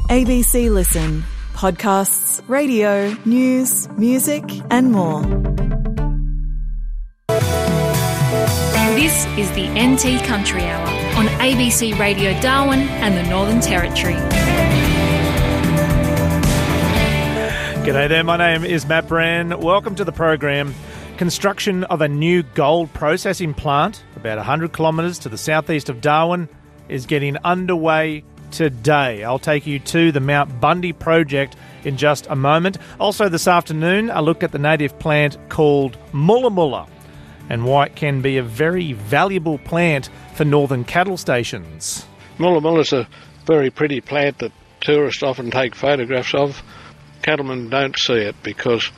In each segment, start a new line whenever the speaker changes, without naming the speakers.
ABC Listen. Podcasts, radio, news, music and more.
This is the NT Country Hour on ABC Radio Darwin and the Northern Territory.
G'day there, my name is Matt Brand. Welcome to the program. Construction of a new gold processing plant about 100 kilometres to the southeast of Darwin is getting underway today. I'll take you to the Mount Bundy project in just a moment. Also this afternoon, a look at the native plant called Mulla Mulla and why it can be a very valuable plant for northern cattle stations.
Mulla Mulla is a very pretty plant that tourists often take photographs of. Cattlemen don't see it because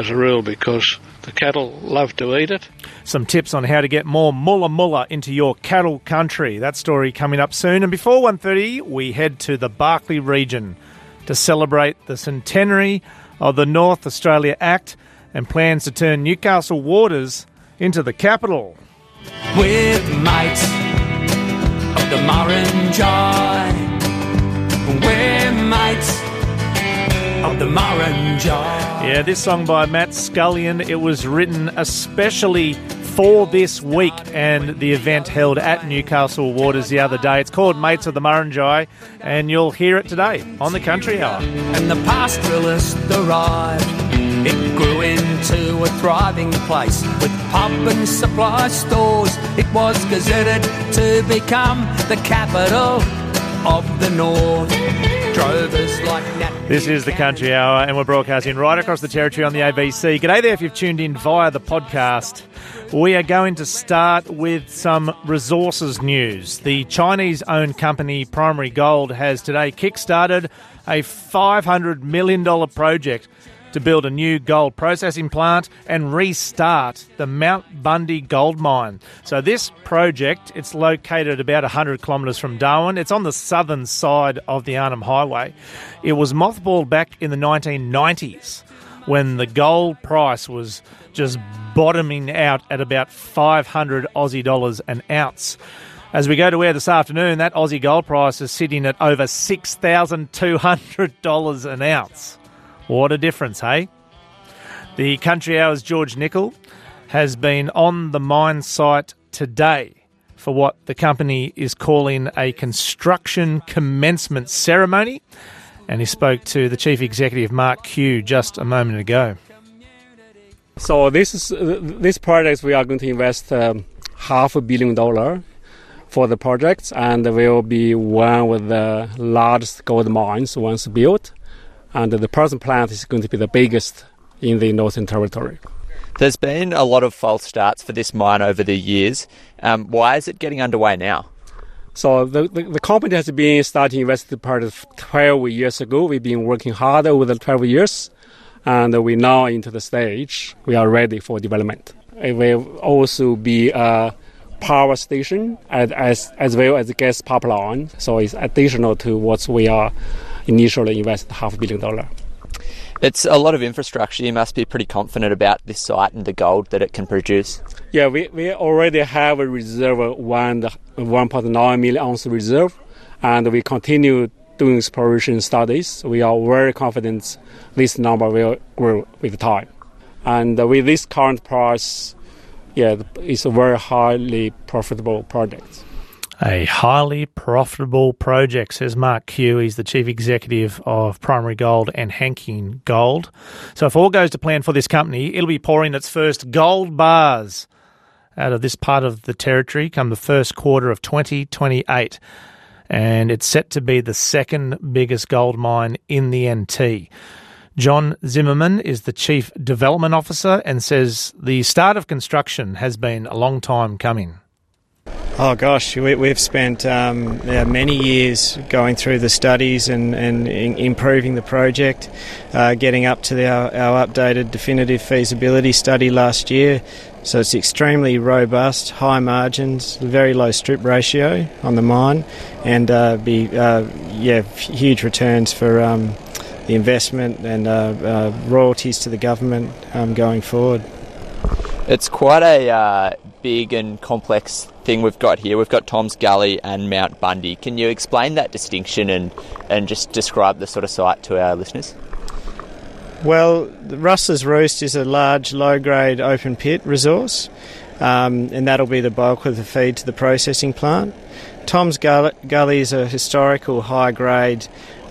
the cattle love to eat it.
Some tips on how to get more Mulla Mulla into your cattle country. That story coming up soon. And before 1:30, we head to the Barkly region to celebrate the centenary of the North Australia Act and plans to turn Newcastle Waters into the capital.
We're mates of the Murrumbidgee. We're mates of the Murrumbidgee.
Yeah, this song by Matt Scullion, it was written especially for this week and the event held at Newcastle Waters the other day. It's called Mates of the Murrumbidgee, and you'll hear it today on the Country Hour.
And the pastoralist arrived. It grew into a thriving place with pub and supply stores. It was gazetted to become the capital of the North. Drovers like Nat.
This is the Country Hour, and we're broadcasting right across the territory on the ABC. G'day there if you've tuned in via the podcast. We are going to start with some resources news. The Chinese-owned company Primary Gold has today kick-started a $500 million project to build a new gold processing plant and restart the Mount Bundy gold mine. So this project, it's located about 100 kilometres from Darwin. It's on the southern side of the Arnhem Highway. It was mothballed back in the 1990s when the gold price was just bottoming out at about 500 Aussie dollars an ounce. As we go to air this afternoon, that Aussie gold price is sitting at over $6,200 an ounce. What a difference, hey? The Country Hour's George Nicol has been on the mine site today for what the company is calling a construction commencement ceremony, and he spoke to the Chief Executive, Mark Q, just a moment ago.
So this project, we are going to invest $500 million for the project, and will be one of the largest gold mines once built. And the present plant is going to be the biggest in the Northern Territory.
There's been a lot of false starts for this mine over the years. Why is it getting underway now?
So the company has been starting investing part of 12 years ago. We've been working hard over the 12 years, and we're now into the stage. We are ready for development. It will also be a power station as well as a gas pipeline. So it's additional to what we are initially invested $500 million.
It's a lot of infrastructure. You must be pretty confident about this site and the gold that it can produce.
Yeah, we already have a reserve of 1.9 million ounce reserve, and we continue doing exploration studies. We are very confident this number will grow with time. And with this current price, it's a very highly profitable project.
A highly profitable project, says Mark Q. He's the Chief Executive of Primary Gold and Hanking Gold. So if all goes to plan for this company, it'll be pouring its first gold bars out of this part of the territory come the first quarter of 2028. And it's set to be the second biggest gold mine in the NT. John Zimmerman is the Chief Development Officer and says the start of construction has been a long time coming.
Oh gosh, we've spent many years going through the studies and improving the project, getting up to our updated definitive feasibility study last year. So it's extremely robust, high margins, very low strip ratio on the mine, and huge returns for the investment and royalties to the government going forward.
It's quite a big and complex thing we've got here. We've got Tom's Gully and Mount Bundy. Can you explain that distinction and just describe the sort of site to our listeners?
Well, the Rustler's Roost is a large, low-grade open pit resource, and that'll be the bulk of the feed to the processing plant. Tom's Gully is a historical high-grade.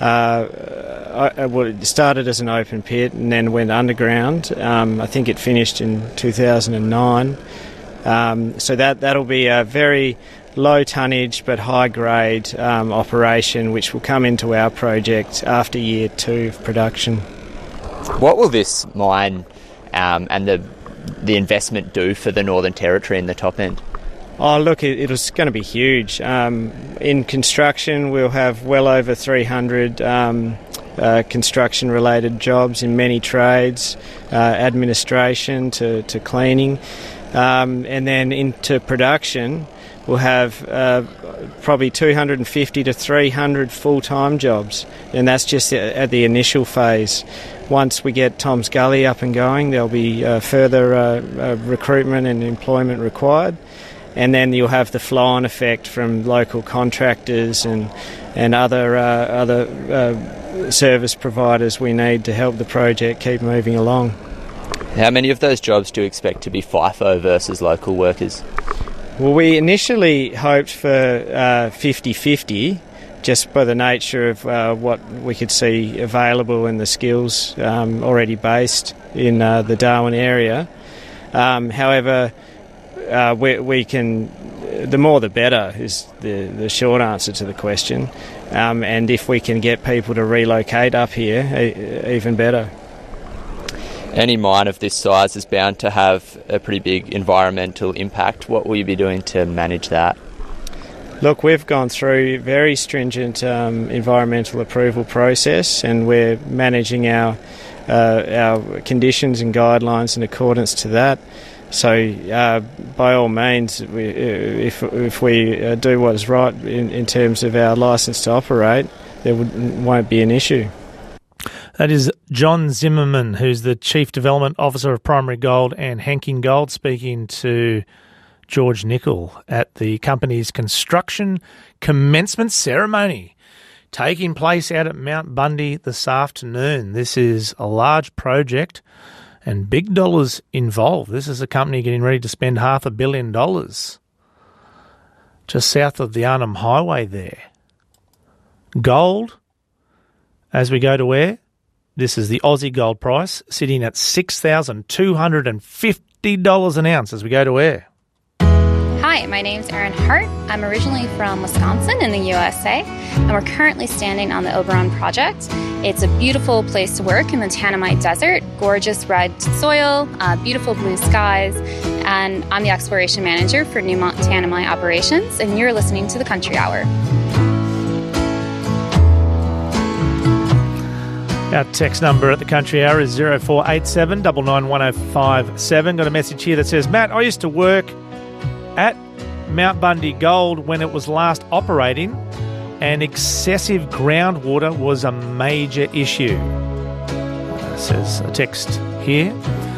It started as an open pit and then went underground. I think it finished in 2009. So that'll be a very low tonnage but high grade operation, which will come into our project after year 2 of production.
What will this mine and the investment do for the Northern Territory in the top end?
Oh, look, it's going to be huge. In construction, we'll have well over 300 construction-related jobs in many trades, administration to cleaning. And then into production, we'll have probably 250 to 300 full-time jobs, and that's just at the initial phase. Once we get Tom's Gully up and going, there'll be further recruitment and employment required. And then you'll have the flow-on effect from local contractors and other service providers we need to help the project keep moving along.
How many of those jobs do you expect to be FIFO versus local workers?
Well, we initially hoped for 50-50, just by the nature of what we could see available and the skills already based in the Darwin area. However, we can, the more the better is the short answer to the question, and if we can get people to relocate up here, even better.
Any mine of this size is bound to have a pretty big environmental impact. What will you be doing to manage that?
Look, we've gone through a very stringent environmental approval process, and we're managing our conditions and guidelines in accordance to that. So, by all means, if we do what is right in terms of our licence to operate, there won't be an issue.
That is John Zimmerman, who's the Chief Development Officer of Primary Gold and Henking Gold, speaking to George Nicol at the company's construction commencement ceremony taking place out at Mount Bundy this afternoon. This is a large project and big dollars involved. This is a company getting ready to spend $500 million just south of the Arnhem Highway there. Gold, as we go to where? This is the Aussie gold price, sitting at $6,250 an ounce as we go to air.
Hi, my name's Erin Hart. I'm originally from Wisconsin in the USA, and we're currently standing on the Oberon project. It's a beautiful place to work in the Tanamite Desert, gorgeous red soil, beautiful blue skies, and I'm the exploration manager for Newmont Tanamite operations, and you're listening to the Country Hour.
Our text number at the Country Hour is 0487 991057. Got a message here that says, Matt, I used to work at Mount Bundy Gold when it was last operating, and excessive groundwater was a major issue. Says a text here.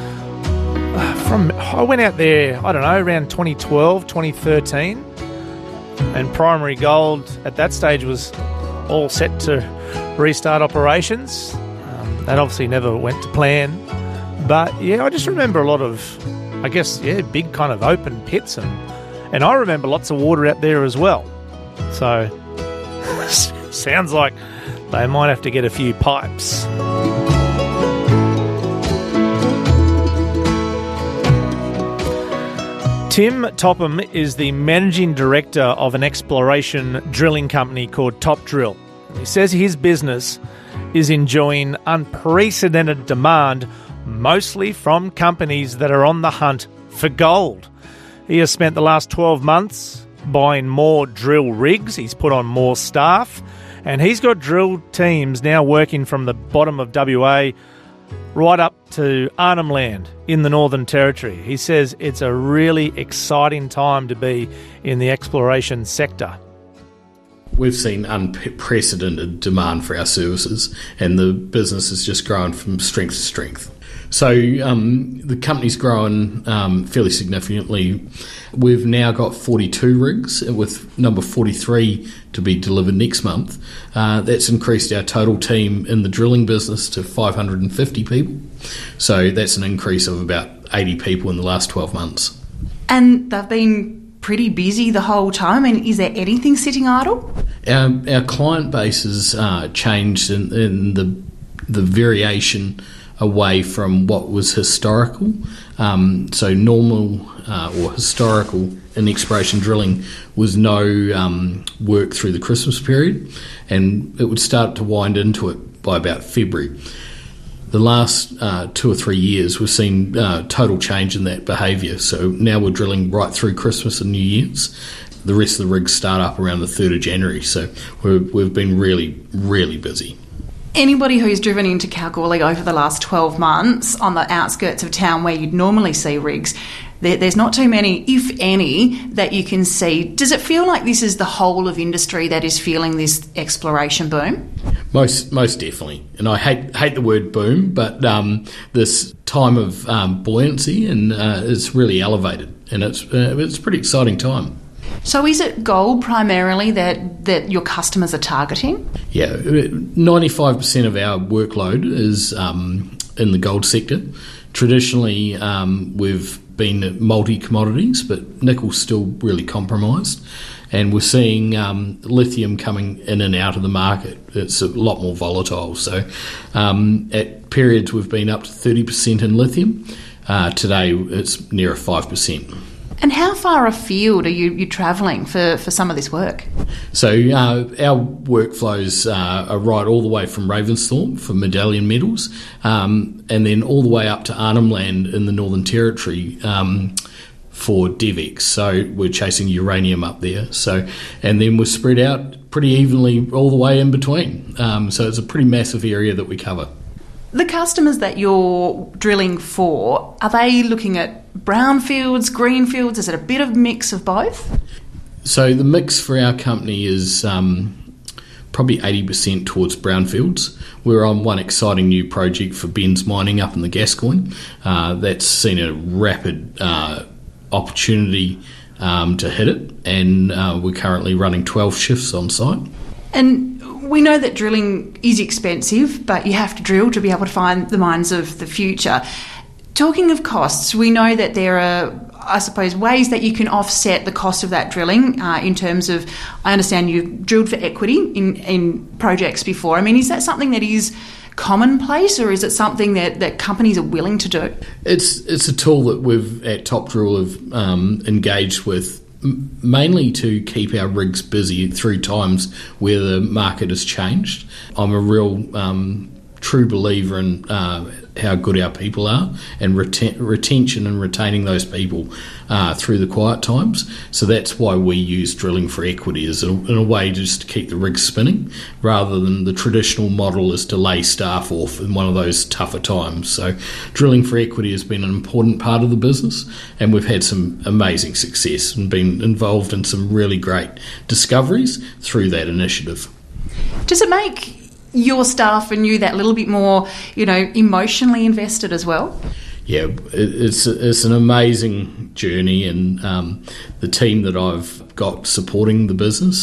I went out there, I don't know, around 2012, 2013, and Primary Gold at that stage was all set to restart operations. That obviously never went to plan. But, yeah, I just remember a lot of, big kind of open pits. And I remember lots of water out there as well. So, sounds like they might have to get a few pipes. Tim Topham is the managing director of an exploration drilling company called Top Drill. He says his business is enjoying unprecedented demand, mostly from companies that are on the hunt for gold. He has spent the last 12 months buying more drill rigs. He's put on more staff, and he's got drill teams now working from the bottom of WA right up to Arnhem Land in the Northern Territory. He says it's a really exciting time to be in the exploration sector.
We've seen unprecedented demand for our services, and the business has just grown from strength to strength. So the company's grown fairly significantly. We've now got 42 rigs, with number 43 to be delivered next month. That's increased our total team in the drilling business to 550 people. So that's an increase of about 80 people in the last 12 months.
And they've been pretty busy the whole time. I mean, is there anything sitting idle?
Our client base has changed in the variation away from what was historical. So normal or historical in exploration drilling was no work through the Christmas period, and it would start to wind into it by about February. The last 2 or 3 years, we've seen total change in that behaviour. So now we're drilling right through Christmas and New Year's. The rest of the rigs start up around the 3rd of January. So we've been really, really busy.
Anybody who's driven into Kalgoorlie over the last 12 months on the outskirts of town where you'd normally see rigs, there's not too many, if any, that you can see. Does it feel like this is the whole of industry that is feeling this exploration boom?
Most definitely. And I hate the word boom, but this time of buoyancy and is really elevated, and it's a pretty exciting time.
So is it gold primarily that your customers are targeting?
Yeah, 95% of our workload is in the gold sector. Traditionally, we've been multi-commodities, but nickel's still really compromised. And we're seeing lithium coming in and out of the market. It's a lot more volatile. So at periods we've been up to 30% in lithium. Today it's near 5%.
And how far afield are you travelling for some of this work?
So our workflows are right all the way from Ravensthorpe for Medallion Metals, and then all the way up to Arnhem Land in the Northern Territory for DevEx. So we're chasing uranium up there. So, and then we're spread out pretty evenly all the way in between. So it's a pretty massive area that we cover.
The customers that you're drilling for, are they looking at brownfields, greenfields? Is it a bit of mix of both?
So the mix for our company is probably 80% towards brownfields. We're on one exciting new project for Benz Mining up in the Gascoyne. That's seen a rapid opportunity to hit it, and we're currently running 12 shifts on site. And
we know that drilling is expensive, but you have to drill to be able to find the mines of the future. Talking of costs, we know that there are, I suppose, ways that you can offset the cost of that drilling in terms of, I understand you've drilled for equity in projects before. I mean, is that something that is commonplace, or is it something that companies are willing to do?
It's a tool that we've at Top Drill have engaged with, mainly to keep our rigs busy through times where the market has changed. I'm a real true believer in how good our people are, and retention and retaining those people through the quiet times. So that's why we use drilling for equity, is in a way just to keep the rigs spinning, rather than the traditional model is to lay staff off in one of those tougher times. So drilling for equity has been an important part of the business, and we've had some amazing success and been involved in some really great discoveries through that initiative.
Does it make your staff and you that little bit more, emotionally invested as well?
Yeah, it's an amazing journey, and the team that I've got supporting the business,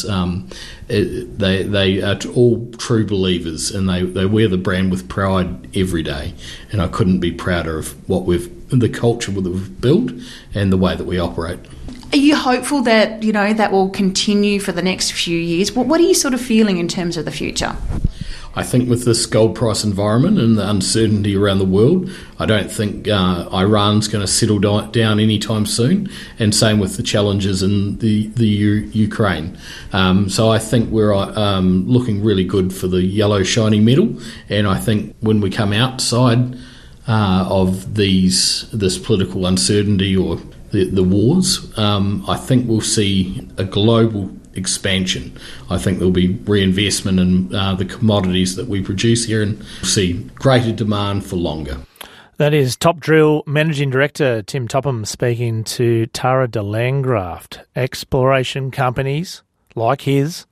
they are all true believers, and they wear the brand with pride every day. And I couldn't be prouder of the culture that we've built and the way that we operate.
Are you hopeful that that will continue for the next few years? What are you sort of feeling in terms of the future?
I think with this gold price environment and the uncertainty around the world, I don't think Iran's going to settle down anytime soon, and same with the challenges in the Ukraine. So I think we're looking really good for the yellow shiny metal, and I think when we come outside of this political uncertainty or the wars, I think we'll see a global expansion. I think there'll be reinvestment in the commodities that we produce here, and we'll see greater demand for longer.
That is Top Drill Managing Director Tim Topham speaking to Tara de Landgraft. Exploration companies like his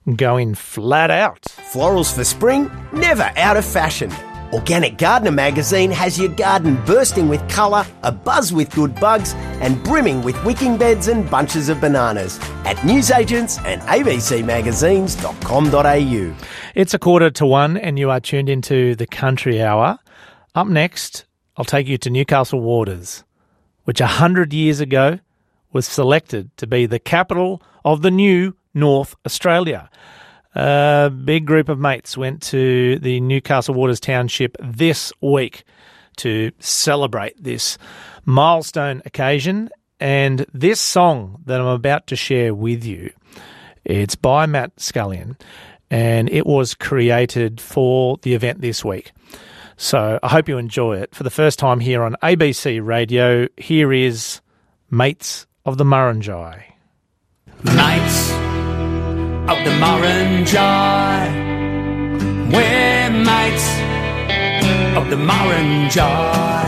going flat out.
Florals for spring, never out of fashion. Organic Gardener magazine has your garden bursting with colour, abuzz with good bugs, and brimming with wicking beds and bunches of bananas at newsagents and abcmagazines.com.au.
It's 1:45 and you are tuned into the Country Hour. Up next, I'll take you to Newcastle Waters, which 100 years ago was selected to be the capital of the new North Australia. A big group of mates went to the Newcastle Waters Township this week to celebrate this milestone occasion. And this song that I'm about to share with you, it's by Matt Scullion, and it was created for the event this week. So I hope you enjoy it. For the first time here on ABC Radio, here is Mates of the Murrinjai.
Mates of the Murrinjai, we're mates of the Murrinjai.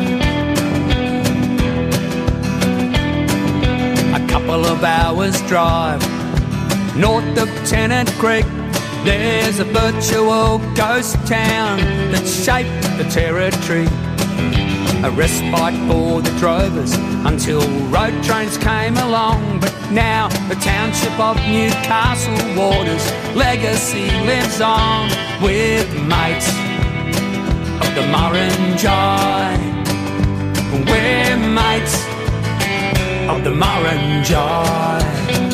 A couple of hours drive north of Tennant Creek, there's a virtual ghost town that shaped the territory. A respite for the drovers until road trains came along. But now the township of Newcastle Waters legacy lives on with mates of the Murrinjai. We're mates of the Murrinjai.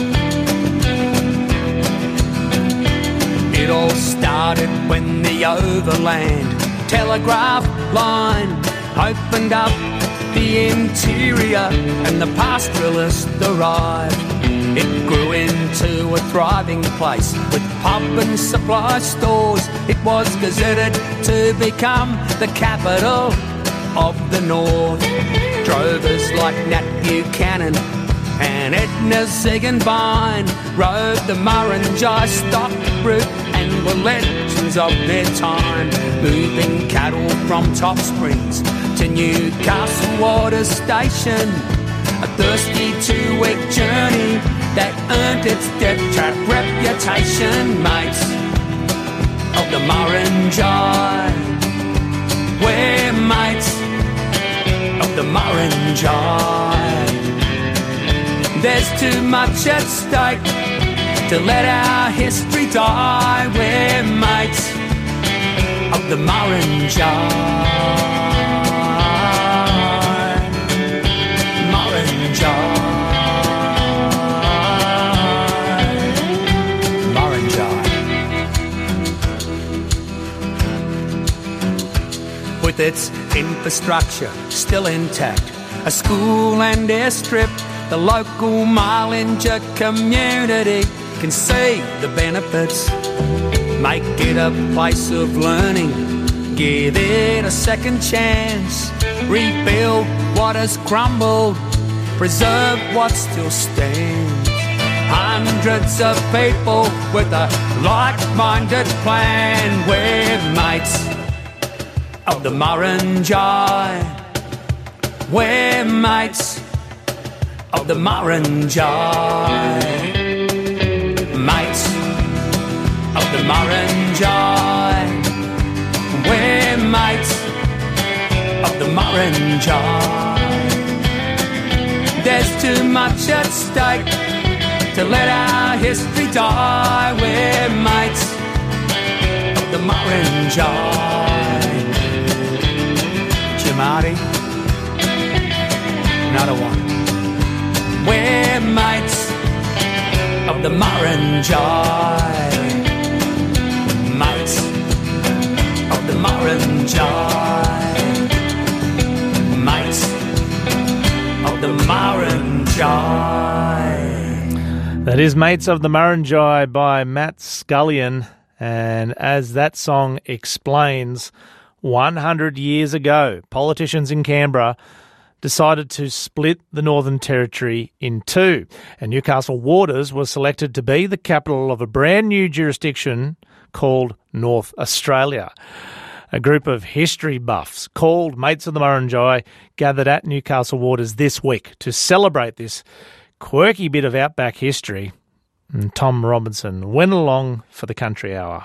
It all started when the overland telegraph line opened up the interior and the pastoralist arrived. It grew into a thriving place with pub and supply stores. It was gazetted to become the capital of the North. Drovers like Nat Buchanan and Edna Ziegenbein rode the Murrinjai stock route and were legends of their time, moving cattle from Top Springs to Newcastle Waters Station. A thirsty 2-week journey that earned its death trap reputation. Mates of the Murrinjai, we're mates of the Murrinjai. There's too much at stake to let our history die. We're mates of the Murrinjai. With its infrastructure still intact, a school and airstrip, the local Marlinger community can see the benefits. Make it a place of learning, give it a second chance. Rebuild what has crumbled, preserve what still stands. Hundreds of people with a like-minded plan. We're mates of the Murrinjai. We're mates of the Murrinjai. Mates of the Murrinjai. We're mates of the Murrinjai. There's too much at stake to let our history die. We're mates of the Murrinjai. Marty, another one. We're mates of the Murrinjai. Mates of the Murrinjai. Mates of the Murrinjai.
That is Mates of the Murrinjai by Matt Scullion. And as that song explains, 100 years ago, politicians in Canberra decided to split the Northern Territory in two, and Newcastle Waters was selected to be the capital of a brand new jurisdiction called North Australia. A group of history buffs called Mates of the Murrinjai gathered at Newcastle Waters this week to celebrate this quirky bit of outback history And Tom Robinson went along for the Country Hour.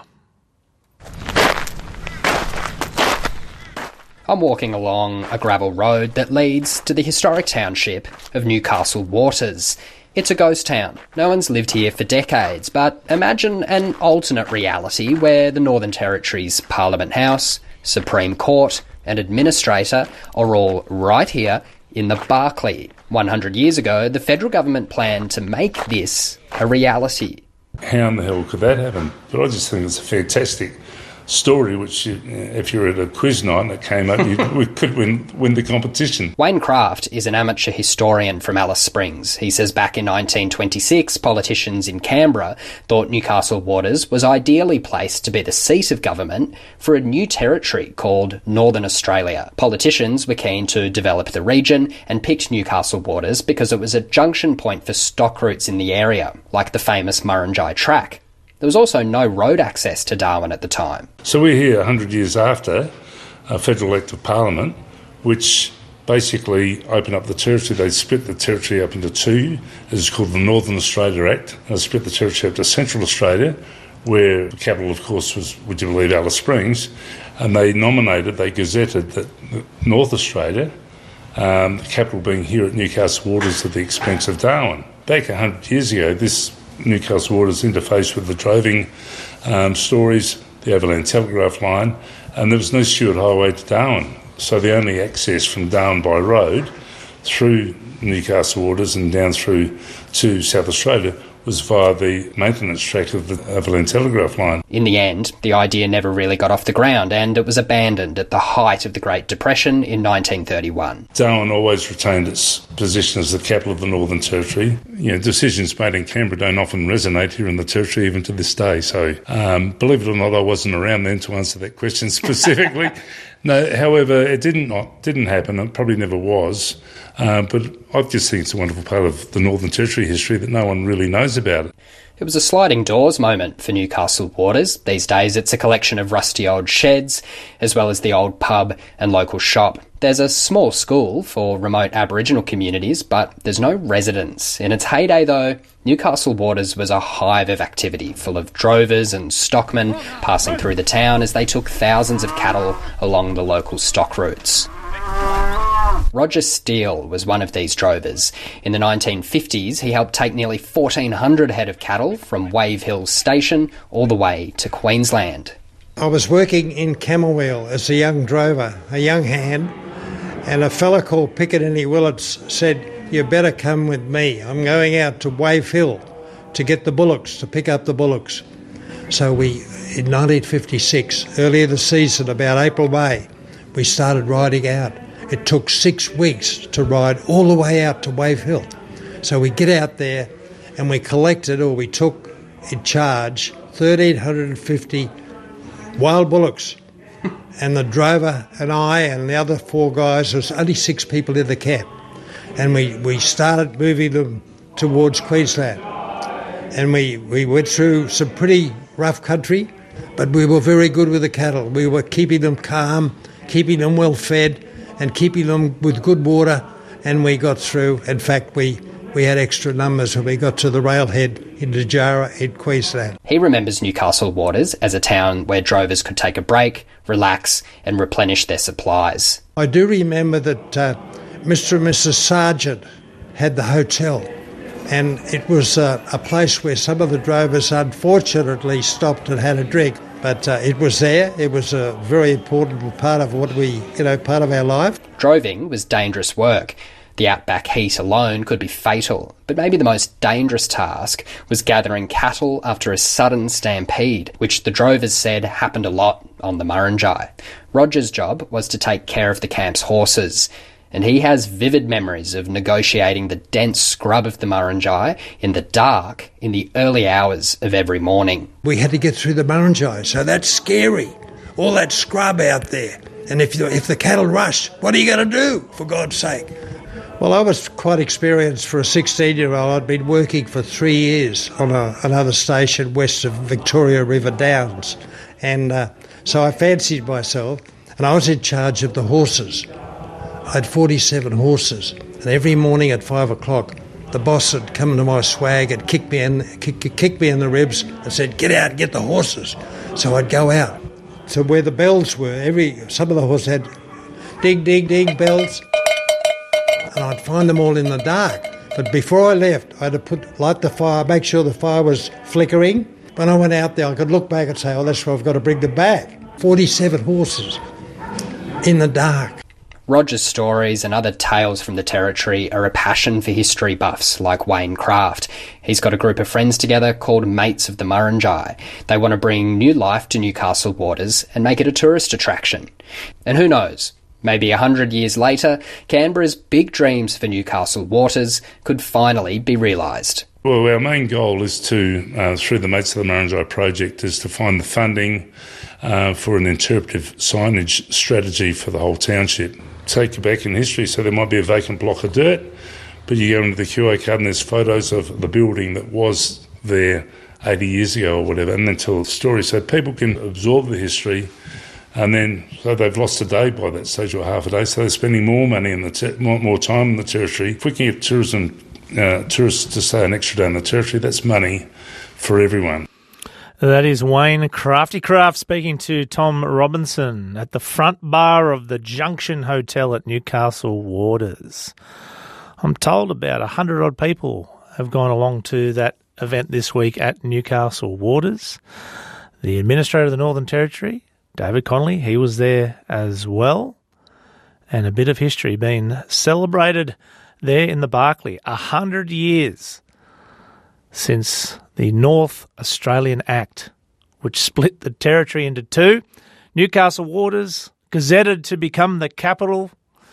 I'm walking along a gravel road that leads to the historic township of Newcastle Waters. It's a ghost town. No one's lived here for decades, but imagine an alternate reality where the Northern Territory's Parliament House, Supreme Court and Administrator are all right here in the Barclay. 100 years ago, the federal government planned to make this a reality.
How in the hell could that happen? But I just think it's a fantastic story, which if you're at a quiz night and it came up, we could win the competition.
Wayne Craft is an amateur historian from Alice Springs. He says back in 1926, politicians in Canberra thought Newcastle Waters was ideally placed to be the seat of government for a new territory called Northern Australia. Politicians were keen to develop the region and picked Newcastle Waters because it was a junction point for stock routes in the area, like the famous Murrinjai Track. There was also no road access to Darwin at the time.
So we're here 100 years after a federal act of parliament, which basically opened up the territory. They split the territory up into two, as it's called the Northern Australia Act, and they split the territory up to Central Australia, where the capital, of course, was, would you believe, Alice Springs, and they gazetted that North Australia, the capital being here at Newcastle Waters at the expense of Darwin. Back 100 years ago, this Newcastle Waters interfaced with the droving stories, the Overland Telegraph Line, and there was no Stuart Highway to Darwin. So the only access from Darwin by road through Newcastle Waters and down through to South Australia was via the maintenance track of the Overland Telegraph Line.
In the end, the idea never really got off the ground, and it was abandoned at the height of the Great Depression in 1931.
Darwin always retained its position as the capital of the Northern Territory. You know, decisions made in Canberra don't often resonate here in the Territory even to this day. So, believe it or not, I wasn't around then to answer that question specifically. No, however, it didn't happen. It probably never was. But I just think it's a wonderful part of the Northern Territory history that no one really knows about it.
It was a sliding doors moment for Newcastle Waters. These days it's a collection of rusty old sheds, as well as the old pub and local shop. There's a small school for remote Aboriginal communities, but there's no residents. In its heyday, though, Newcastle Waters was a hive of activity, full of drovers and stockmen passing through the town as they took thousands of cattle along the local stock routes. Roger Steele was one of these drovers. In the 1950s, he helped take nearly 1,400 head of cattle from Wave Hill Station all the way to Queensland.
I was working in Camberwell as a young drover, a young hand, and a fella called Piccadilly Willits said, "You better come with me. I'm going out to Wave Hill to get the bullocks, to pick up the bullocks." So in 1956, earlier the season, about April, May, we started riding out. It took 6 weeks to ride all the way out to Wave Hill. So we get out there and we took in charge 1,350 wild bullocks. And the drover and I and the other 4 guys, there was only 6 people in the camp. And we started moving them towards Queensland. And we went through some pretty rough country, but we were very good with the cattle. We were keeping them calm, keeping them well fed, and keeping them with good water, and we got through. In fact, we had extra numbers when we got to the railhead in Dejara in Queensland.
He remembers Newcastle Waters as a town where drovers could take a break, relax and replenish their supplies.
I do remember that Mr. and Mrs. Sargent had the hotel, and it was a place where some of the drovers unfortunately stopped and had a drink. But it was there. It was a very important part of part of our life.
Droving was dangerous work. The outback heat alone could be fatal. But maybe the most dangerous task was gathering cattle after a sudden stampede, which the drovers said happened a lot on the Murrinjai. Roger's job was to take care of the camp's horses. And he has vivid memories of negotiating the dense scrub of the Murrinjai in the dark in the early hours of every morning.
We had to get through the Murrinjai, so that's scary. All that scrub out there. And if the cattle rush, what are you going to do, for God's sake? Well, I was quite experienced for a 16-year-old. I'd been working for 3 years on another station west of Victoria River Downs. And so I fancied myself, and I was in charge of the horses. I had 47 horses, and every morning at 5 o'clock the boss had come to my swag and kicked me in the ribs and said, "Get out and get the horses." So I'd go out. So where the bells were, some of the horses had ding, ding, ding bells, and I'd find them all in the dark. But before I left, I had to light the fire, make sure the fire was flickering. When I went out there, I could look back and say, "Oh, that's where I've got to bring them back." 47 horses in the dark.
Roger's stories and other tales from the Territory are a passion for history buffs like Wayne Craft. He's got a group of friends together called Mates of the Murrinjai. They want to bring new life to Newcastle waters and make it a tourist attraction. And who knows, maybe 100 years later, Canberra's big dreams for Newcastle waters could finally be realised.
Well, our main goal is to, through the Mates of the Murrinjai project, is to find the funding for an interpretive signage strategy for the whole township. Take you back in history, so there might be a vacant block of dirt, but you go into the QA card and there's photos of the building that was there 80 years ago or whatever, and then tell the story so people can absorb the history. And then, so they've lost a day by that stage or half a day, so they're spending more money more time in the Territory. If we can get tourists to stay an extra day in the Territory, that's money for everyone.
That is Wayne Crafty Craft speaking to Tom Robinson at the front bar of the Junction Hotel at Newcastle Waters. I'm told about 100-odd people have gone along to that event this week at Newcastle Waters. The Administrator of the Northern Territory, David Connolly, he was there as well. And a bit of history being celebrated there in the Barclay. 100 years since the North Australian Act, which split the Territory into two. Newcastle Waters gazetted to become the capital,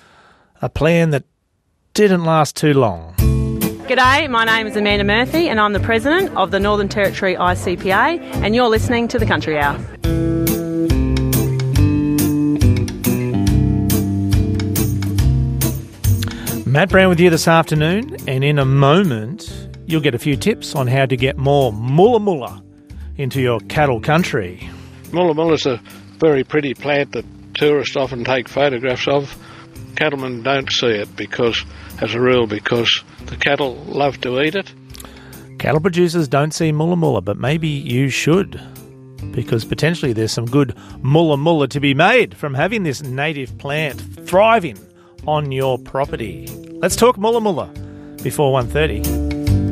a plan that didn't last too long.
G'day, my name is Amanda Murphy and I'm the President of the Northern Territory ICPA and you're listening to The Country Hour.
Matt Brown with you this afternoon, and in a moment you'll get a few tips on how to get more mulla mulla into your cattle country.
Mulla mulla is a very pretty plant that tourists often take photographs of. Cattlemen don't see it because the cattle love to eat it.
Cattle producers don't see mulla mulla, but maybe you should, because potentially there's some good mulla mulla to be made from having this native plant thriving on your property. Let's talk mulla mulla before 1:30.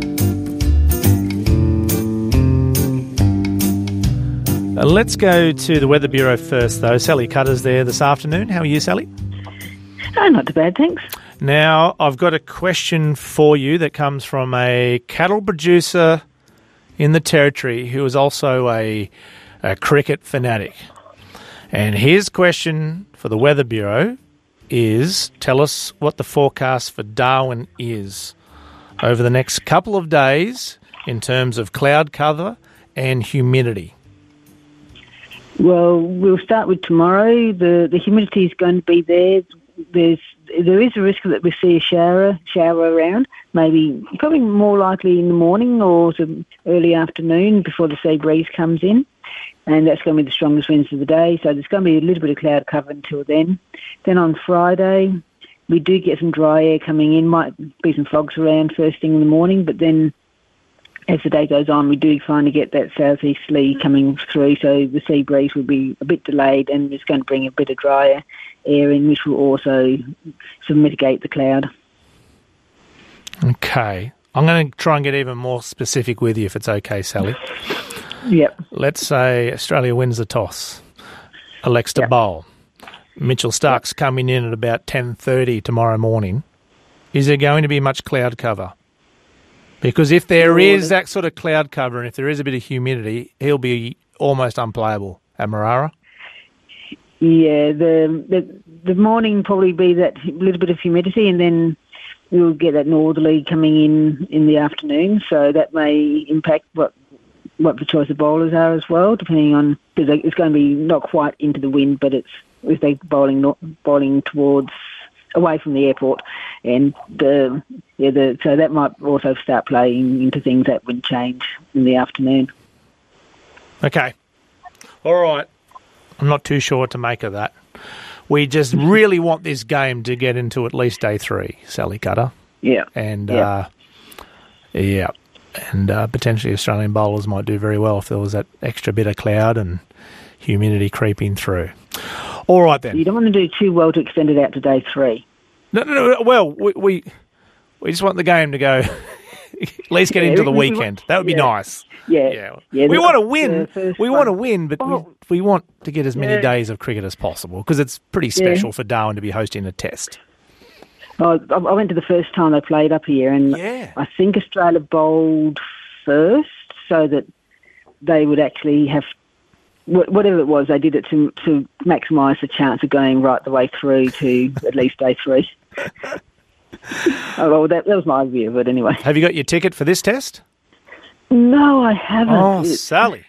Let's go to the Weather Bureau first, though. Sally Cutter's there this afternoon. How are you, Sally?
Oh, not too bad, thanks.
Now, I've got a question for you that comes from a cattle producer in the Territory who is also a cricket fanatic. And his question for the Weather Bureau is, tell us what the forecast for Darwin is over the next couple of days in terms of cloud cover and humidity.
Well, we'll start with tomorrow. The humidity is going to be there. There is a risk that we see a shower around, probably more likely in the morning or early afternoon before the sea breeze comes in, and that's going to be the strongest winds of the day. So there's going to be a little bit of cloud cover until then. Then on Friday, we do get some dry air coming in. Might be some fogs around first thing in the morning, but then as the day goes on, we do finally get that southeasterly coming through, so the sea breeze will be a bit delayed and it's going to bring a bit of drier air in, which will also sort of mitigate the cloud.
Okay. I'm going to try and get even more specific with you, if it's okay, Sally.
Yep.
Let's say Australia wins the toss, elects to bowl. Mitchell Stark's coming in at about 10:30 tomorrow morning. Is there going to be much cloud cover? Because if there is that sort of cloud cover and if there is a bit of humidity, he'll be almost unplayable at Marara.
Yeah, the morning probably be that little bit of humidity, and then we'll get that northerly coming in the afternoon. So that may impact what the choice of bowlers are as well, depending on, because it's going to be not quite into the wind, but it's if they're bowling towards away from the airport, and so that might also start playing into things that wind change in the afternoon.
Okay, all right. I'm not too sure what to make of that. We just really want this game to get into at least day 3, Sally Cutter.
Yeah.
And Yeah, and potentially Australian bowlers might do very well if there was that extra bit of cloud and humidity creeping through. All right then.
You don't want to do too well to extend it out to day 3.
No. Well, we just want the game to go. At least get into the weekend. That would be nice.
Yeah.
We want to win. We want to win, but we want to get as many days of cricket as possible because it's pretty special for Darwin to be hosting a test.
I went to the first time they played up here, and I think Australia bowled first so that they would actually have, whatever it was, they did it to maximise the chance of going right the way through to at least day 3. Well, that was my view of it anyway.
Have you got your ticket for this test?
No, I haven't.
Oh, Sally.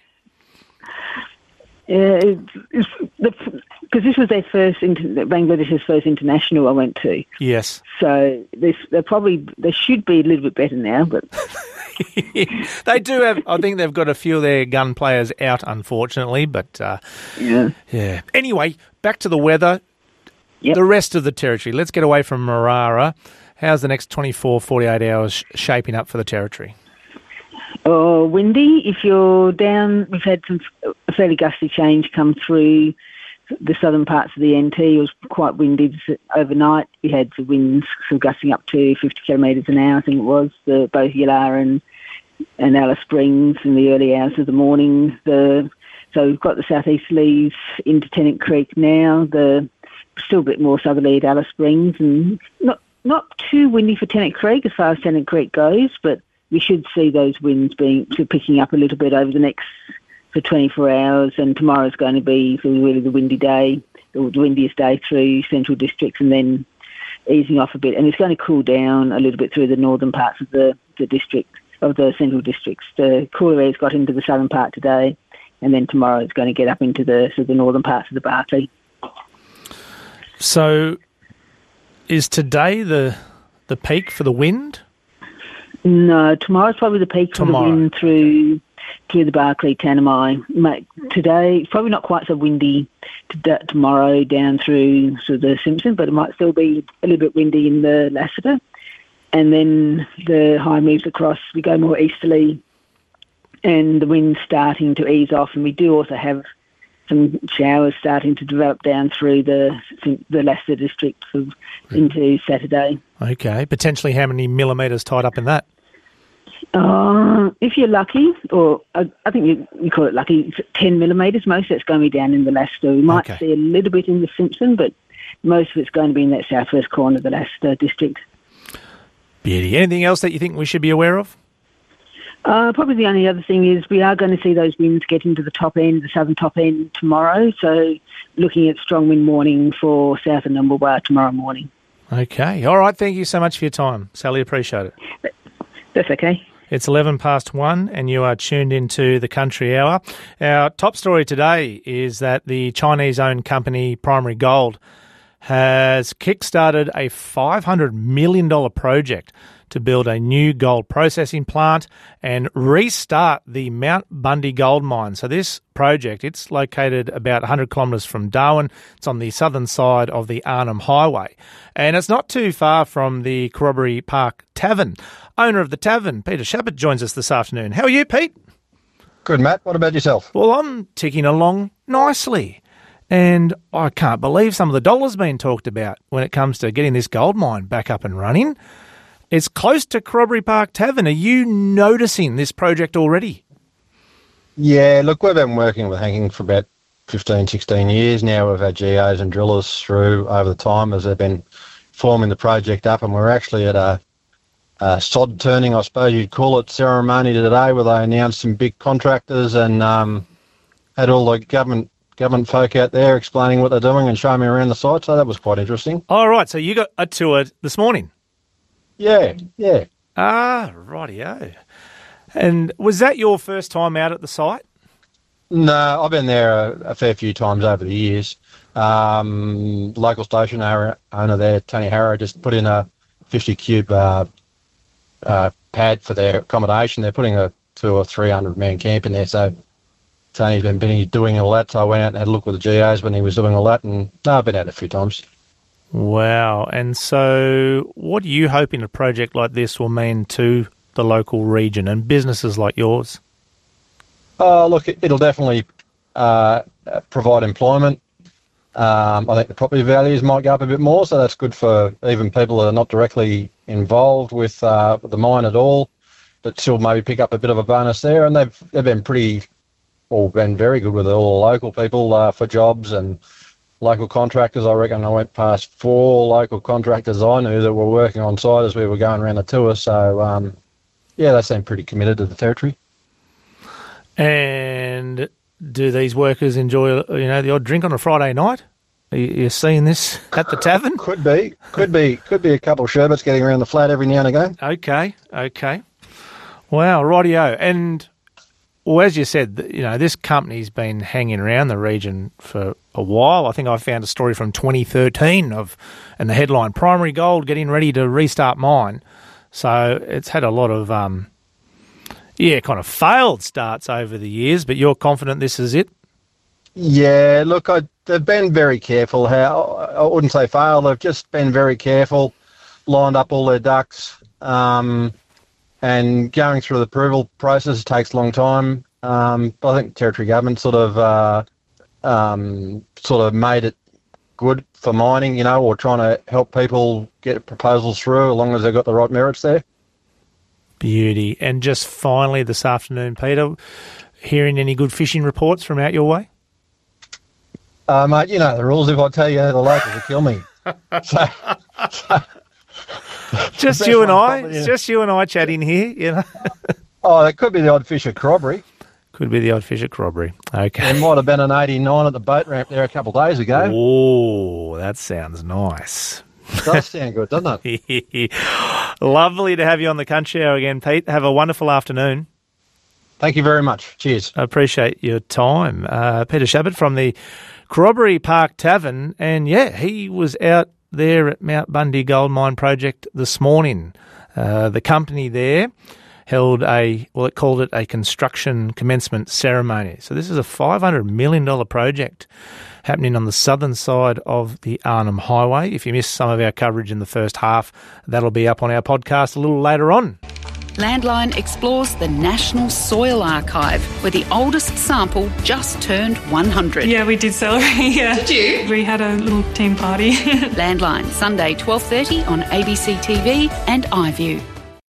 Yeah, because this was their first, Bangladesh's first international I went to.
Yes.
So they should be a little bit better now, but
they do have. I think they've got a few of their gun players out, unfortunately. But yeah. Anyway, back to the weather.
Yep.
The rest of the territory. Let's get away from Marara. How's the next 24, 48 hours shaping up for the territory?
Windy. If you're down, we've had a fairly gusty change come through the southern parts of the NT. It was quite windy overnight. We had the winds gusting up to 50 kilometres an hour, I think it was, both Yulara and Alice Springs in the early hours of the morning. So we've got the southeasterlies into Tennant Creek now. Still a bit more southerly at Alice Springs, and not too windy for Tennant Creek as far as Tennant Creek goes, but we should see those winds picking up a little bit over the next 24 hours, and tomorrow's going to be really the windy day, the windiest day through central districts, and then easing off a bit. And it's going to cool down a little bit through the northern parts of the district, of the central districts. The cooler air's got into the southern part today, and then tomorrow it's going to get up into the northern parts of the Barkly.
So, is today the peak for the wind?
No, tomorrow's probably the peak for the wind through the Barkly, Tanami. Today, it's probably not quite so windy tomorrow down through the Simpson, but it might still be a little bit windy in the Lassiter. And then the high moves across, we go more easterly, and the wind's starting to ease off, and we do also have some showers starting to develop down through the Leicester district into Saturday.
Okay. Potentially how many millimetres tied up in that?
If you're lucky, or I think you call it lucky, 10 millimetres. Most of it's going to be down in the Leicester. We might see a little bit in the Simpson, but most of it's going to be in that southwest corner of the Leicester district.
Beauty. Anything else that you think we should be aware of?
Probably the only other thing is we are going to see those winds get into the top end, the southern top end tomorrow. So looking at strong wind warning for south of Numbulbar tomorrow morning.
Okay. All right. Thank you so much for your time, Sally. Appreciate it.
That's okay.
It's 1:11 and you are tuned into the Country Hour. Our top story today is that the Chinese-owned company Primary Gold has kickstarted a $500 million project to build a new gold processing plant and restart the Mount Bundy gold mine. So this project, it's located about 100 kilometres from Darwin. It's on the southern side of the Arnhem Highway. And it's not too far from the Corroboree Park Tavern. Owner of the tavern, Peter Shepherd, joins us this afternoon. How are you, Pete?
Good, Matt. What about yourself?
Well, I'm ticking along nicely. And I can't believe some of the dollars being talked about when it comes to getting this gold mine back up and running. It's close to Corroboree Park Tavern. Are you noticing this project already?
Yeah, look, we've been working with Hanking for about 15, 16 years now. We've had GOs and drillers through over the time as they've been forming the project up, and we're actually at a sod turning, I suppose you'd call it, ceremony today where they announced some big contractors and had all the government folk out there explaining what they're doing and showing me around the site, so that was quite interesting.
All right, so you got a tour this morning?
Yeah.
Ah, rightio. And was that your first time out at the site?
No, I've been there a fair few times over the years. Local station owner there, Tony Harrow, just put in a 50-cube pad for their accommodation. They're putting a 200 or 300-man camp in there, so Tony's been doing all that, so I went out and had a look with the GOs when he was doing all that, and I've been out a few times.
Wow. And so what are you hoping a project like this will mean to the local region and businesses like yours?
Look, it'll definitely provide employment. I think the property values might go up a bit more, so that's good for even people that are not directly involved with the mine at all, but still maybe pick up a bit of a bonus there. And they've been been very good with all the local people for jobs and local contractors. I reckon I went past 4 local contractors I knew that were working on site as we were going around the tour. So, they seem pretty committed to the territory.
And do these workers enjoy, the odd drink on a Friday night? Are you seeing this at the tavern?
Could be a couple of sherbets getting around the flat every now and again.
Okay. Wow, rightio. And well, as you said, this company's been hanging around the region for a while. I think I found a story from 2013 and the headline, Primary Gold getting ready to restart mine. So it's had a lot of, kind of failed starts over the years, but you're confident this is it?
Yeah, look, they've been very careful. I wouldn't say fail, they've just been very careful, lined up all their ducks, and going through the approval process takes a long time. I think Territory Government sort of made it good for mining, or trying to help people get proposals through as long as they've got the right merits there.
Beauty. And just finally this afternoon, Peter, hearing any good fishing reports from out your way?
Mate, you know the rules. If I tell you, the locals will kill me.
Just you and I. It's just you and I chatting here,
Oh, it could be the odd fish at Corroboree.
Could be the odd fish at Corroboree. Okay.
There might have been an 89 at the boat ramp there a couple of days ago.
Oh, that sounds nice.
It does sound good, doesn't
it? Lovely to have you on the Country Hour again, Pete. Have a wonderful afternoon.
Thank you very much. Cheers.
I appreciate your time. Peter Shabbat from the Corroboree Park Tavern, and he was out there at Mount Bundy Gold Mine Project this morning. The company there held it called it a construction commencement ceremony. So this is a $500 million project happening on the southern side of the Arnhem Highway. If you missed some of our coverage in the first half, that'll be up on our podcast a little later on.
Landline explores the National Soil Archive, where the oldest sample just turned 100.
Yeah, we did celebrate, yeah.
Did you?
We had a little team party.
Landline, Sunday 12:30 on ABC TV and iView.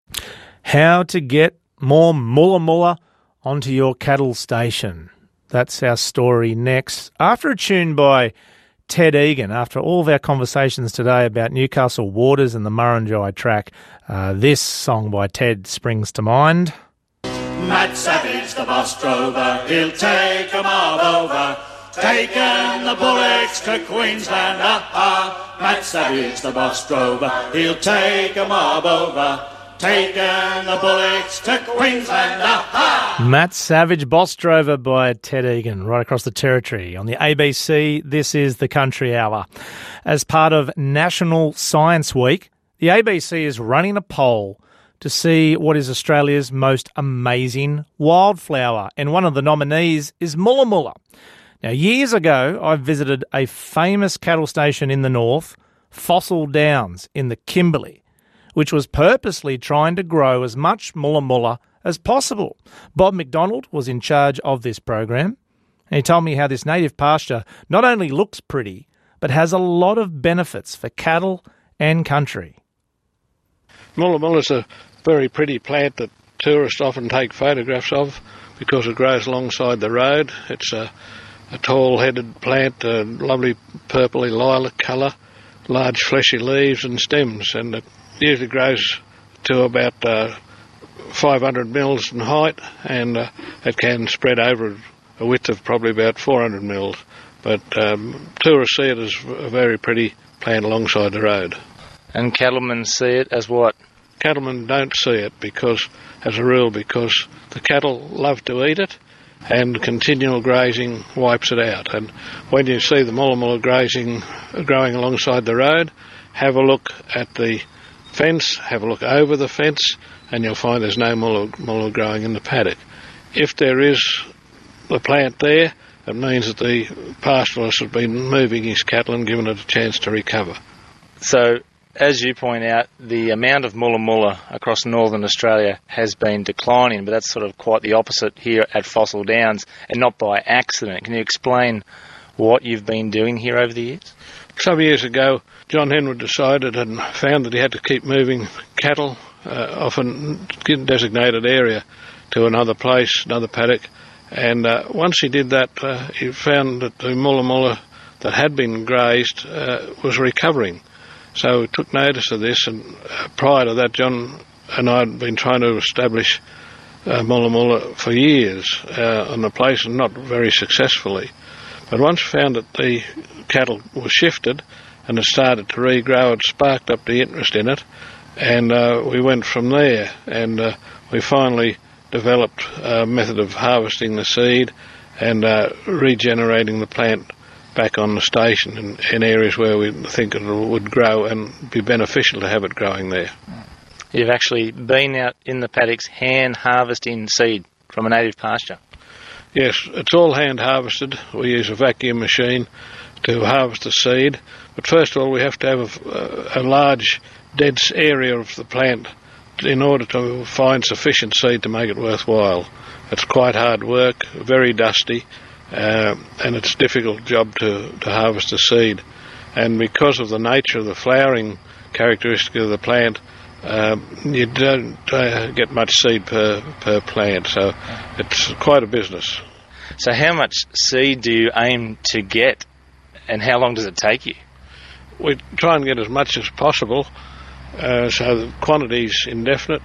How to get more mulla mulla onto your cattle station. That's our story next. After a tune by Ted Egan, after all of our conversations today about Newcastle Waters and the Murrinjai track, this song by Ted springs to mind.
Matt Savage, the boss drover, he'll take 'em all over, taking the bullocks to Queensland, Matt Savage, the boss drover, he'll take 'em all over, taking the bullocks to Queensland,
Matt Savage, Boss Drover by Ted Egan, right across the territory. On the ABC, this is the Country Hour. As part of National Science Week, the ABC is running a poll to see what is Australia's most amazing wildflower, and one of the nominees is mulla mulla. Now, years ago, I visited a famous cattle station in the north, Fossil Downs in the Kimberley, which was purposely trying to grow as much mulla mulla as possible. Bob McDonald was in charge of this program, and he told me how this native pasture not only looks pretty, but has a lot of benefits for cattle and country.
Mulla mulla is a very pretty plant that tourists often take photographs of because it grows alongside the road. It's a tall-headed plant, a lovely purpley lilac colour, large fleshy leaves and stems, and it usually grows to about 500 mils in height, and it can spread over a width of probably about 400 mils. But tourists see it as a very pretty plant alongside the road.
And cattlemen see it as what?
Cattlemen don't see it because the cattle love to eat it, and continual grazing wipes it out. And when you see the mulla mulla growing alongside the road, have a look at the fence, have a look over the fence, and you'll find there's no mulla growing in the paddock. If there is the plant there, it means that the pastoralist has been moving his cattle and given it a chance to recover.
So as you point out, the amount of mulla mulla across northern Australia has been declining, but that's sort of quite the opposite here at Fossil Downs, and not by accident. Can you explain what you've been doing here over the years?
Some years ago, John Henwood decided and found that he had to keep moving cattle off a designated area to another place, another paddock, and once he did that, he found that the mulla mulla that had been grazed was recovering. So we took notice of this, and prior to that, John and I had been trying to establish mulla mulla for years on the place, and not very successfully. But once we found that the cattle were shifted and it started to regrow, it sparked up the interest in it, and we went from there, and we finally developed a method of harvesting the seed and regenerating the plant back on the station in areas where we think it would grow and be beneficial to have it growing there.
You've actually been out in the paddocks hand harvesting seed from a native pasture?
Yes, it's all hand harvested. We use a vacuum machine to harvest the seed, but first of all we have to have a large dense area of the plant in order to find sufficient seed to make it worthwhile. It's quite hard work, very dusty, and it's a difficult job to harvest the seed. And because of the nature of the flowering characteristic of the plant, you don't get much seed per plant, so it's quite a business.
So how much seed do you aim to get, and how long does it take you?
We try and get as much as possible, so the quantity is indefinite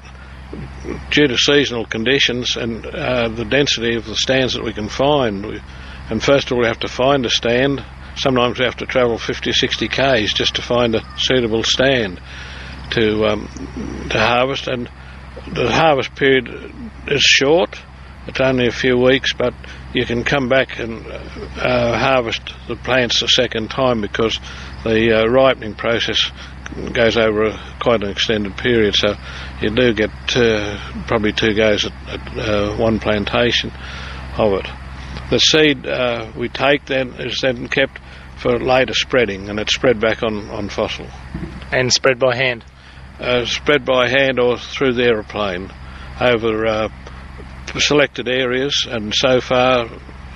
due to seasonal conditions and the density of the stands that we can find. And first of all we have to find a stand. Sometimes we have to travel 50 or 60 k's just to find a suitable stand to harvest, and the harvest period is short. It's only a few weeks, but you can come back and harvest the plants a second time because the ripening process goes over quite an extended period, so you do get probably 2 goes at one plantation of it. The seed we take then is then kept for later spreading, and it's spread back on Fossil.
And spread by hand?
Spread by hand or through the aeroplane over selected areas, and so far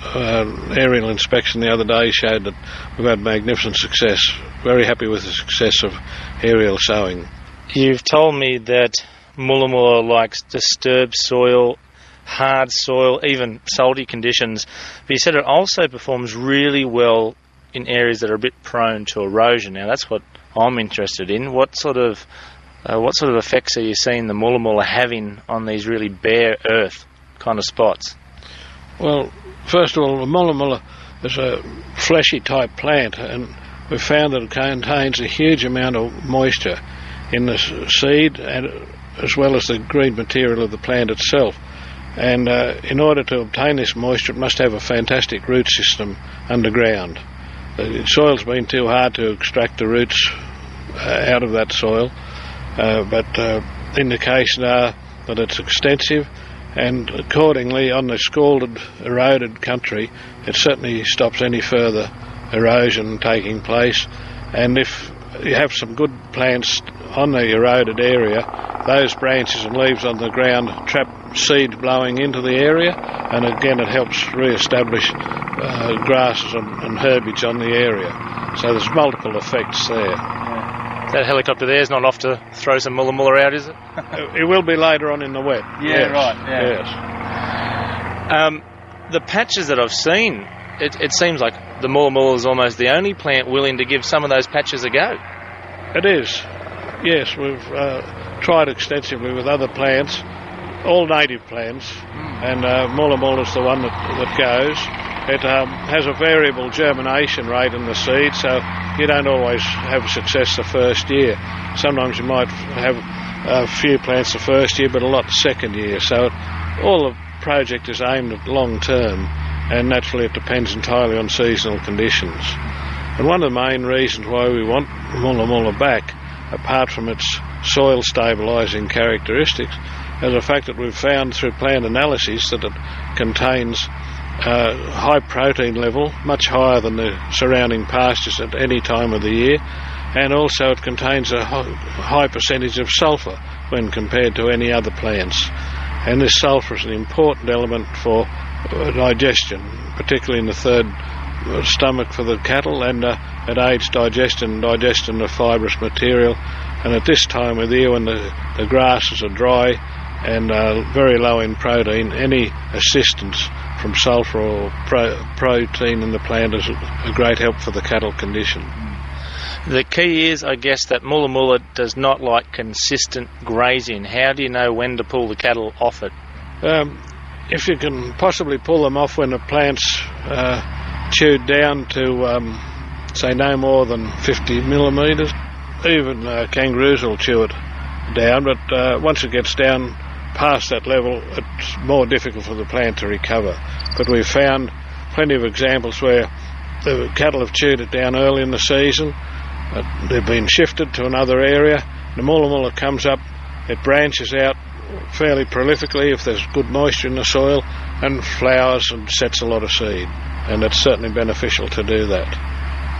aerial inspection the other day showed that we've had magnificent success. Very happy with the success of aerial sowing.
You've told me that mulla mulla likes disturbed soil, hard soil, even salty conditions, but you said it also performs really well in areas that are a bit prone to erosion. Now that's what I'm interested in. What sort of effects are you seeing the mulla mulla having on these really bare earth kind of spots?
Well, first of all, the mulla mulla is a fleshy type plant, and we've found that it contains a huge amount of moisture in the seed and as well as the green material of the plant itself. And in order to obtain this moisture, it must have a fantastic root system underground. The soil's been too hard to extract the roots out of that soil, but indications are that it's extensive, and accordingly on the scalded, eroded country, it certainly stops any further erosion taking place. And if you have some good plants on the eroded area, those branches and leaves on the ground trap seed blowing into the area, and again it helps re-establish grasses and herbage on the area. So there's multiple effects there.
That helicopter there is not off to throw some mulla mulla out, is it?
It will be later on in the wet.
Yeah,
yes.
right. Yeah.
Yes.
The patches that I've seen, it seems like the mulla mulla is almost the only plant willing to give some of those patches a go.
It is. Yes, we've tried extensively with other plants, all native plants, and mulla mulla is the one that goes. It has a variable germination rate in the seed, so you don't always have success the first year. Sometimes you might have a few plants the first year, but a lot the second year. So all the project is aimed at long term, and naturally it depends entirely on seasonal conditions. And one of the main reasons why we want mulla mulla back, apart from its soil stabilising characteristics, is the fact that we've found through plant analysis that it contains high protein level, much higher than the surrounding pastures at any time of the year, and also it contains a high percentage of sulphur when compared to any other plants. And this sulphur is an important element for digestion, particularly in the third stomach for the cattle, and it aids digestion of fibrous material. And at this time of the year when the grasses are dry and very low in protein, any assistance from sulphur or protein in the plant is a great help for the cattle condition.
The key is, I guess, that Mulla Mulla does not like consistent grazing. How do you know when to pull the cattle off it?
If you can possibly pull them off when the plant's chewed down to, say, no more than 50 millimetres, even kangaroos will chew it down, but once it gets down past that level, it's more difficult for the plant to recover. But we've found plenty of examples where the cattle have chewed it down early in the season, they've been shifted to another area, the Mulla Mulla comes up, it branches out fairly prolifically if there's good moisture in the soil, and flowers and sets a lot of seed, and it's certainly beneficial to do that.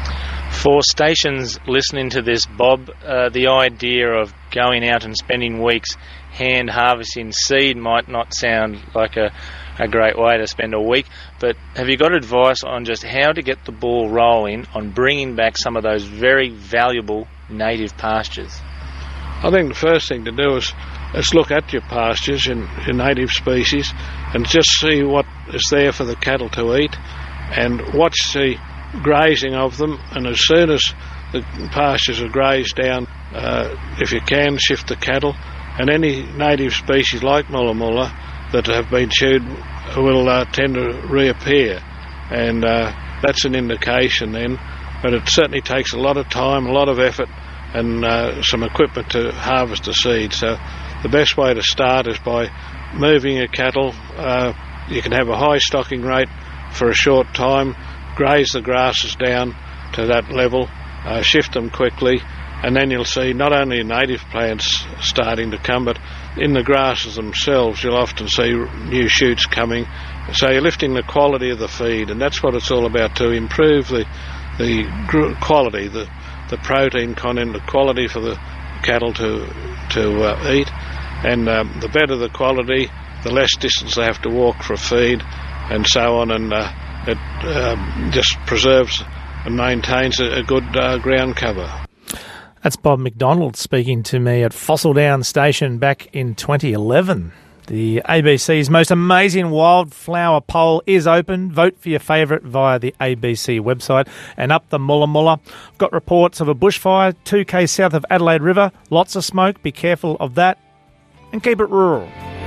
For stations listening to this, Bob, the idea of going out and spending weeks hand harvesting seed might not sound like a great way to spend a week, but have you got advice on just how to get the ball rolling on bringing back some of those very valuable native pastures?
I think the first thing to do is look at your pastures in native species and just see what is there for the cattle to eat, and watch the grazing of them, and as soon as the pastures are grazed down, if you can, shift the cattle, and any native species like Mulla Mulla that have been chewed will tend to reappear, and that's an indication then, but it certainly takes a lot of time, a lot of effort, and some equipment to harvest the seed. So the best way to start is by moving your cattle. You can have a high stocking rate for a short time, graze the grasses down to that level, shift them quickly, and then you'll see not only native plants starting to come, but in the grasses themselves you'll often see new shoots coming. So you're lifting the quality of the feed, and that's what it's all about, to improve the quality, the protein content, the quality for the cattle to eat, and the better the quality, the less distance they have to walk for feed, and so on, and it just preserves and maintains a good ground cover.
That's Bob McDonald speaking to me at Fossil Down Station back in 2011. The ABC's Most Amazing Wildflower poll is open. Vote for your favourite via the ABC website. And up the Mulla Mulla. I've got reports of a bushfire 2k south of Adelaide River. Lots of smoke. Be careful of that. And keep it rural.